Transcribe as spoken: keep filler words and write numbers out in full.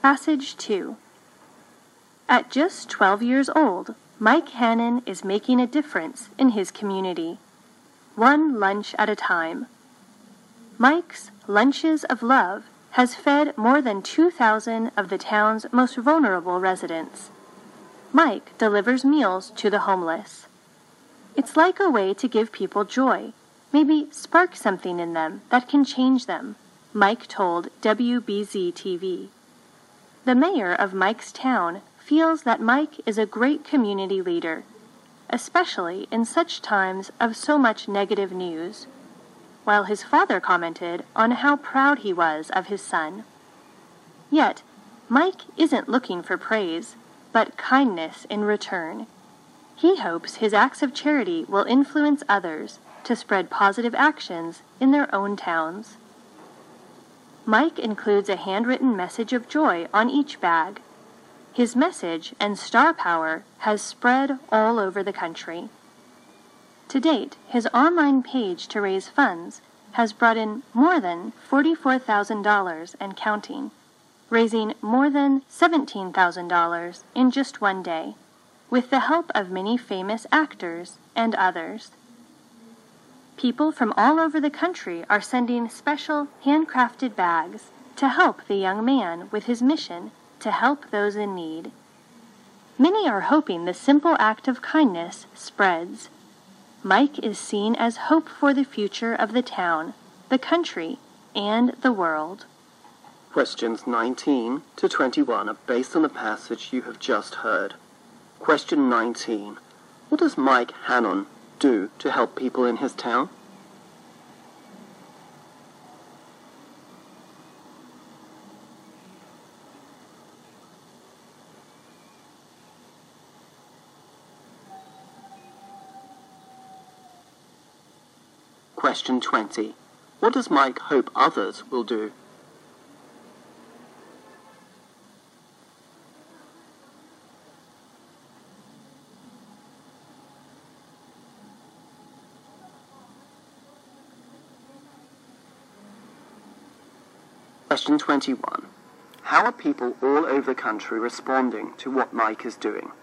Passage two. At just twelve years old, Mike Hannon is making a difference in his community. One lunch at a time. Mike's Lunches of Love has fed more than two thousand of the town's most vulnerable residents. Mike delivers meals to the homeless. It's like a way to give people joy, maybe spark something in them that can change them, Mike told W B Z T V. The mayor of Mike's town feels that Mike is a great community leader, especially in such times of so much negative news, while his father commented on how proud he was of his son. Yet, Mike isn't looking for praise, but kindness in return. He hopes his acts of charity will influence others to spread positive actions in their own towns. Mike includes a handwritten message of joy on each bag. His message and star power has spread all over the country. To date, his online page to raise funds has brought in more than forty-four thousand dollars and counting, raising more than seventeen thousand dollars in just one day, with the help of many famous actors and others. People from all over the country are sending special handcrafted bags to help the young man with his mission to help those in need. Many are hoping the simple act of kindness spreads. Mike is seen as hope for the future of the town, the country, and the world. Questions nineteen to twenty-one are based on the passage you have just heard. Question nineteen. What does Mike Hannon do to help people in his town? Question twenty. What does Mike hope others will do? Question twenty-one. How are people all over the country responding to what Mike is doing?